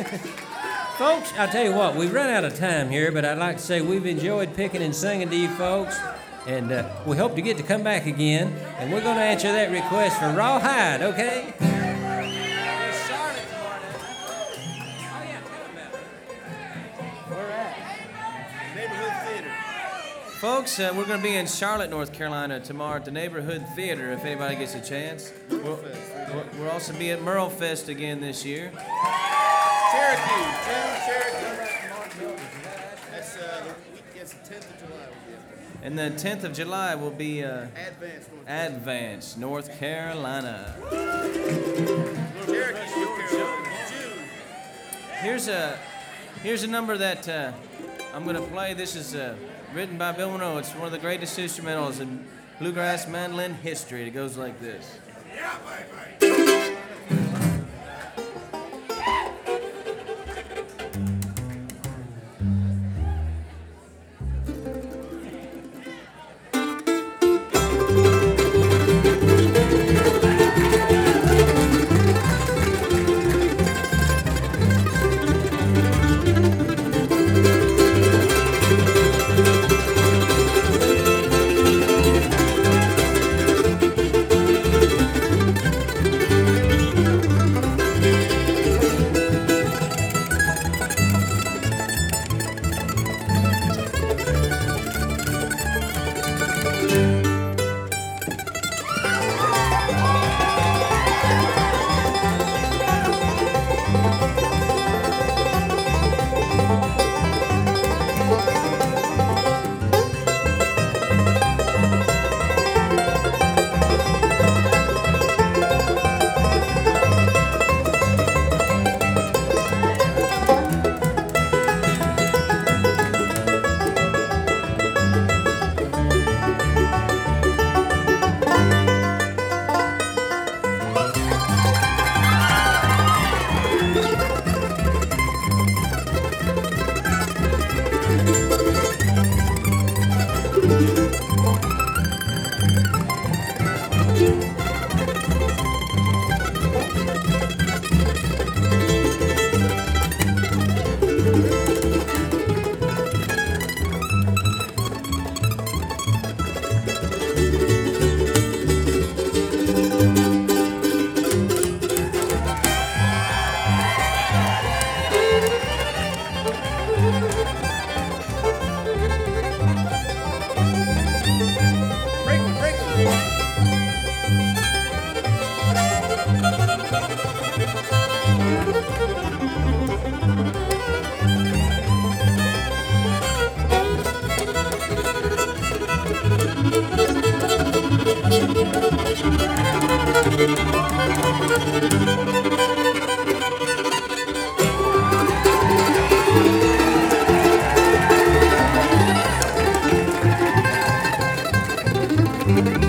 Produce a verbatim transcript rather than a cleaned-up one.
Folks, I'll tell you what, we've run out of time here, but I'd like to say we've enjoyed picking and singing to you folks, and uh, we hope to get to come back again, and we're going to answer that request for Rawhide, okay? Folks, uh, we're going to be in Charlotte, North Carolina tomorrow at the Neighborhood Theater if anybody gets a chance. We'll, we'll also be at Merle Fest again this year. Cherokee, June, Cherokee. That's uh, the week, it's the tenth of July. And the tenth of July will be uh, Advance, North Advance, North Carolina. Cherokee, North Carolina. June. Here's a, here's a number that uh, I'm going to play. This is uh, written by Bill Monroe. It's one of the greatest instrumentals in bluegrass mandolin history. It goes like this. Yeah, baby. Thank you.